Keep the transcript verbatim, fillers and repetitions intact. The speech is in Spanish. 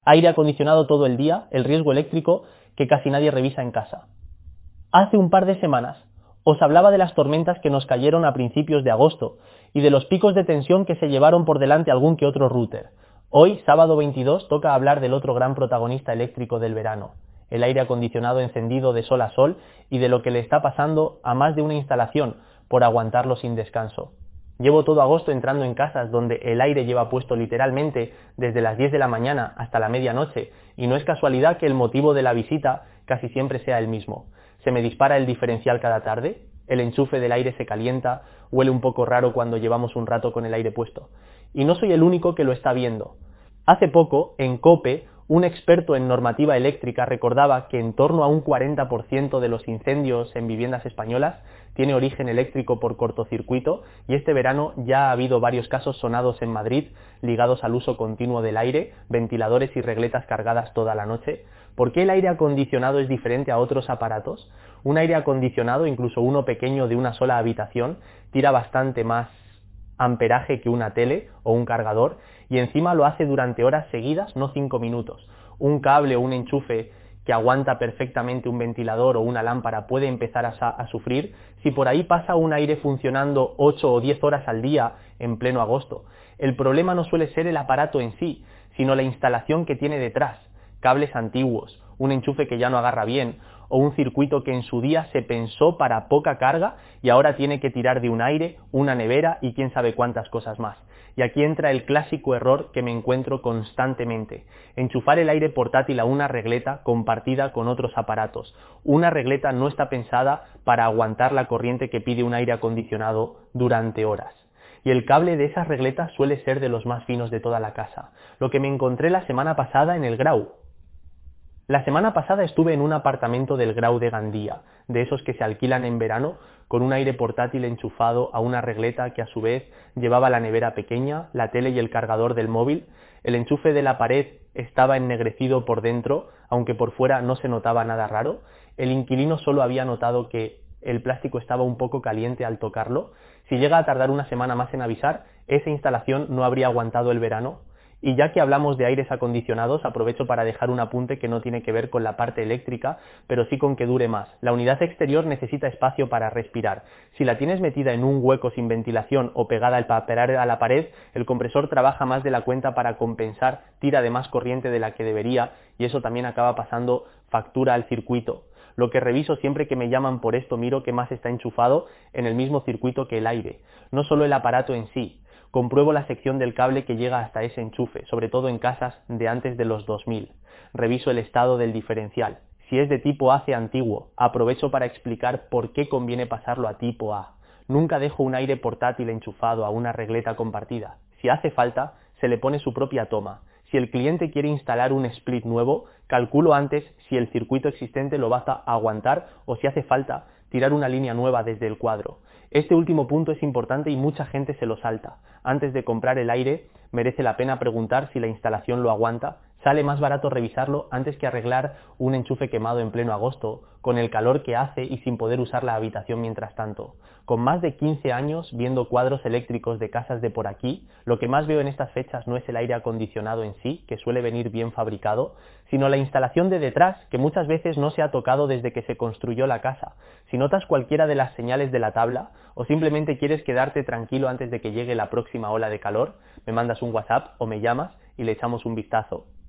Aire acondicionado todo el día, el riesgo eléctrico que casi nadie revisa en casa. Hace un par de semanas os hablaba de las tormentas que nos cayeron a principios de agosto y de los picos de tensión que se llevaron por delante algún que otro router. Hoy, sábado veintidós, toca hablar del otro gran protagonista eléctrico del verano, el aire acondicionado encendido de sol a sol y de lo que le está pasando a más de una instalación por aguantarlo sin descanso. Llevo todo agosto entrando en casas donde el aire lleva puesto literalmente desde las diez de la mañana hasta la medianoche y no es casualidad que el motivo de la visita casi siempre sea el mismo. Se me dispara el diferencial cada tarde, el enchufe del aire se calienta, huele un poco raro cuando llevamos un rato con el aire puesto. Y no soy el único que lo está viendo. Hace poco, en COPE, un experto en normativa eléctrica recordaba que en torno a un cuarenta por ciento de los incendios en viviendas españolas tiene origen eléctrico por cortocircuito y este verano ya ha habido varios casos sonados en Madrid ligados al uso continuo del aire, ventiladores y regletas cargadas toda la noche. ¿Por qué el aire acondicionado es diferente a otros aparatos? Un aire acondicionado, incluso uno pequeño de una sola habitación, tira bastante más amperaje que una tele o un cargador y encima lo hace durante horas seguidas, no cinco minutos. Un cable o un enchufe que aguanta perfectamente un ventilador o una lámpara puede empezar a, a sufrir si por ahí pasa un aire funcionando ocho o diez horas al día en pleno agosto. El problema no suele ser el aparato en sí, sino la instalación que tiene detrás, cables antiguos, un enchufe que ya no agarra bien, o un circuito que en su día se pensó para poca carga y ahora tiene que tirar de un aire, una nevera y quién sabe cuántas cosas más. Y aquí entra el clásico error que me encuentro constantemente: enchufar el aire portátil a una regleta compartida con otros aparatos. Una regleta no está pensada para aguantar la corriente que pide un aire acondicionado durante horas. Y el cable de esas regletas suele ser de los más finos de toda la casa, lo que me encontré la semana pasada en el Grau. La semana pasada estuve en un apartamento del Grau de Gandía, de esos que se alquilan en verano, con un aire portátil enchufado a una regleta que a su vez llevaba la nevera pequeña, la tele y el cargador del móvil. El enchufe de la pared estaba ennegrecido por dentro, aunque por fuera no se notaba nada raro. El inquilino solo había notado que el plástico estaba un poco caliente al tocarlo. Si llega a tardar una semana más en avisar, esa instalación no habría aguantado el verano. Y ya que hablamos de aires acondicionados, aprovecho para dejar un apunte que no tiene que ver con la parte eléctrica, pero sí con que dure más. La unidad exterior necesita espacio para respirar. Si la tienes metida en un hueco sin ventilación o pegada al papelar a la pared, el compresor trabaja más de la cuenta para compensar, tira de más corriente de la que debería y eso también acaba pasando factura al circuito. Lo que reviso siempre que me llaman por esto, miro que más está enchufado en el mismo circuito que el aire, no solo el aparato en sí. Compruebo la sección del cable que llega hasta ese enchufe, sobre todo en casas de antes de los dos mil. Reviso el estado del diferencial. Si es de tipo A C antiguo, aprovecho para explicar por qué conviene pasarlo a tipo A. Nunca dejo un aire portátil enchufado a una regleta compartida. Si hace falta, se le pone su propia toma. Si el cliente quiere instalar un split nuevo, calculo antes si el circuito existente lo va a aguantar o si hace falta tirar una línea nueva desde el cuadro. Este último punto es importante y mucha gente se lo salta. Antes de comprar el aire, merece la pena preguntar si la instalación lo aguanta. Sale más barato revisarlo antes que arreglar un enchufe quemado en pleno agosto, con el calor que hace y sin poder usar la habitación mientras tanto. Con más de quince años viendo cuadros eléctricos de casas de por aquí, lo que más veo en estas fechas no es el aire acondicionado en sí, que suele venir bien fabricado, sino la instalación de detrás, que muchas veces no se ha tocado desde que se construyó la casa. Si notas cualquiera de las señales de la tabla, o simplemente quieres quedarte tranquilo antes de que llegue la próxima ola de calor, me mandas un WhatsApp o me llamas y le echamos un vistazo.